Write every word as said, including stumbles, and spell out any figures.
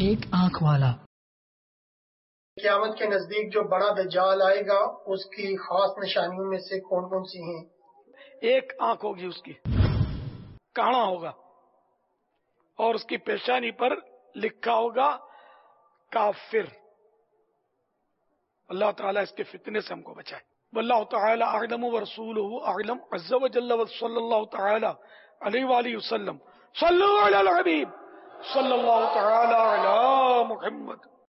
एक आंख वाला। क़यामत के नजदीक जो बड़ा दज्जाल आएगा उसकी खास निशानियों में से कौन कौन सी हैं? एक आंख होगी उसकी, काना होगा और उसकी पेशानी पर लिखा होगा काफिर। अल्लाह ताला इसके फितने से हमको बचाए। वल्लाहु ताला अअलम व रसूलुहु अअलम अज़्ज़ा व जल्ल व सल्लल्लाहु ताला अलैहि व आलिहि वसल्लम। सल्लु अलल हबीब सल्लल्लाहु ताला अला मुहम्मद।